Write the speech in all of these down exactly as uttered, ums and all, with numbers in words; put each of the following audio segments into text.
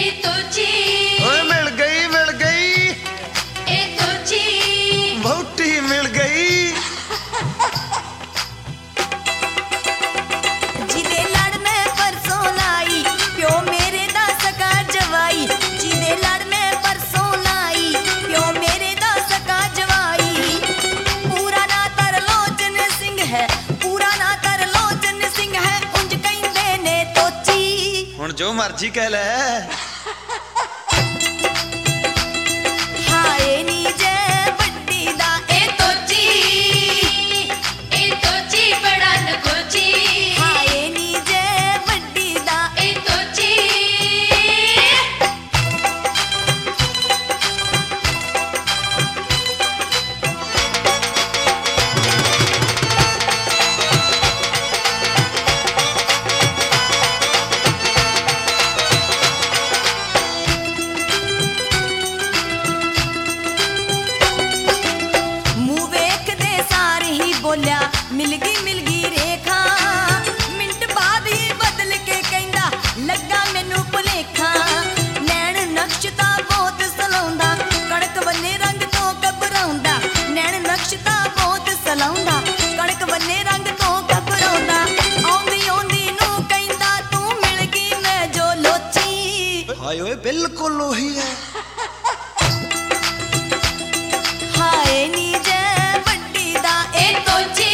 ओए मिल गई मिल गई बहुटी मिल गई। जिदे लड़ में परसों लाई प्यो मेरे दा सका जवाई, जिदे लड़ में परसों लाई प्यो मेरे दा सका जवाई। पूरा ना तरलोचन सिंह है, पूरा ना तरलोचन सिंह है, उंज कहंदे ने तोची। हुण जो मर्जी कह ले। हाय नी जय बड्डी दा ए तोची, ए तोची बड़ा नकोची, हाय नी जय बड्डी दा ए तोची। मुंह वेख दे सारे ही बोलिया मिल गई मिल गई रेखा। मिंट बाद ही बदल के कहंदा लगा मैनू भुलेखा। नैण नक्श ता बहुत सलाउंदा, कणक वन्ने रंग तो घबराउंदा। नैण नक्श ता बहुत सलाउंदा, कणक वन्ने रंग तो घबराउंदा। आउंदी आउंदी नू कहंदा तू मिल गई मैं जो लोची। हाय ओए बिल्कुल ओही है। हाय नी जय बड्डी दा ए तोची,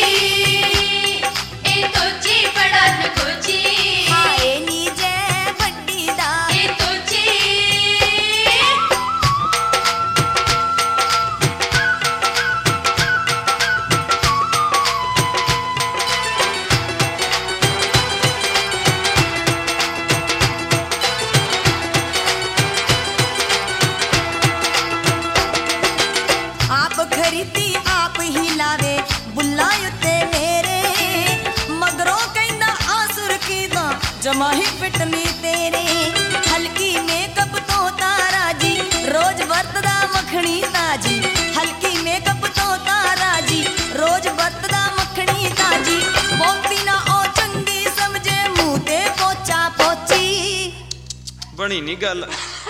ए तोची बड़ा नकोची, हाय नी जय बड्डी दा ए तोची। आप खरीदी आप ही लावे बुल्ला उत्ते मेरे। मगरों कहंदा आसुर की दा जमा ही पिटनी तेरे। हल्की मेकअप तो तारा जी रोज वरतदा मखनी ताजी। हल्की मेकअप तो तारा जी रोज वरतदा मखनी ताजी। बोलती ना ओ चंगी समझे मुंह ते पोचा पोची। बनी नहीं गल।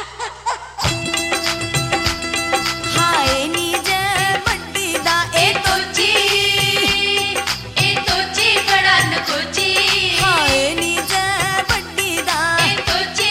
हाय नी जय बड्डी दा ए तोची, ए तोची बड़ा नकोची, हाय नी जय बड्डी दा ए तोची।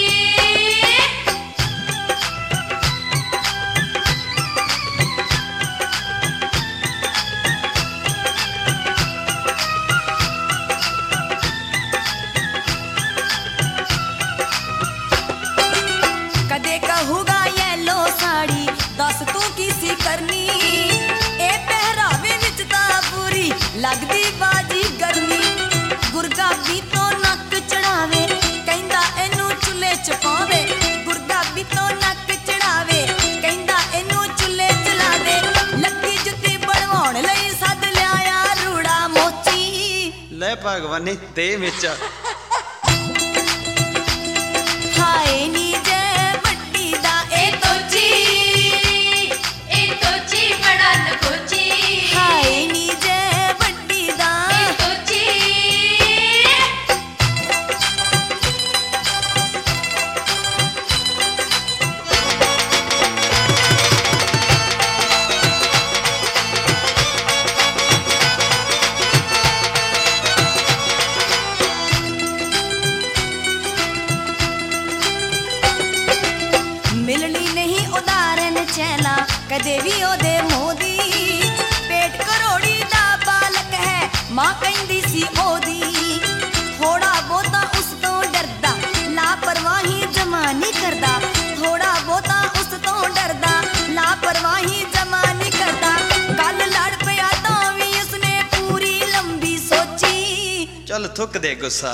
कदे कहूगा येलो साड़ी दस तू किसी करनी। ए पहरावे विच ता पूरी लगदी बाजी गर्मी। गुरगाबी तो नक चढ़ावे कहंदा एनू चुल्हे च पावे। गुरगाबी तो नक चढ़ावे कहंदा एनू चुल्हे च ला दे। लक्की जुत्ती बनवाउण लई सद लिआया रूड़ा मोची। ले भगवान दे विच। हाय नी जय बड्डी दा ए तोची, ए तोची बड़ा नकोची, हाय नी जय बड्डी दा ए तोची। मिलनी नहीं उदाहरण चैला कदे भी ओदे मोदी। पेट करोड़ी दा बालक है मां कहंदी सी ओदी। थोड़ा बहुता उस तो डरदा लापरवाही जमा नहीं करदा। थोड़ा बहुता उस तो डरदा लापरवाही जमा नहीं करदा। कल लड़ पिया तां भी उसने पूरी लंबी सोची। चल थुक दे गुस्सा।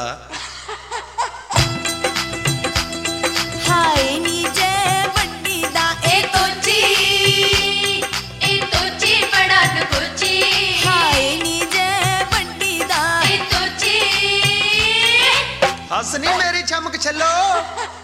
हाय नी जय बड्डी दा ए तोची, ए तोची बड़ा नकोची, हाय नी जय बड्डी दा ए तोची। हंस नहीं मेरी चमक छलो।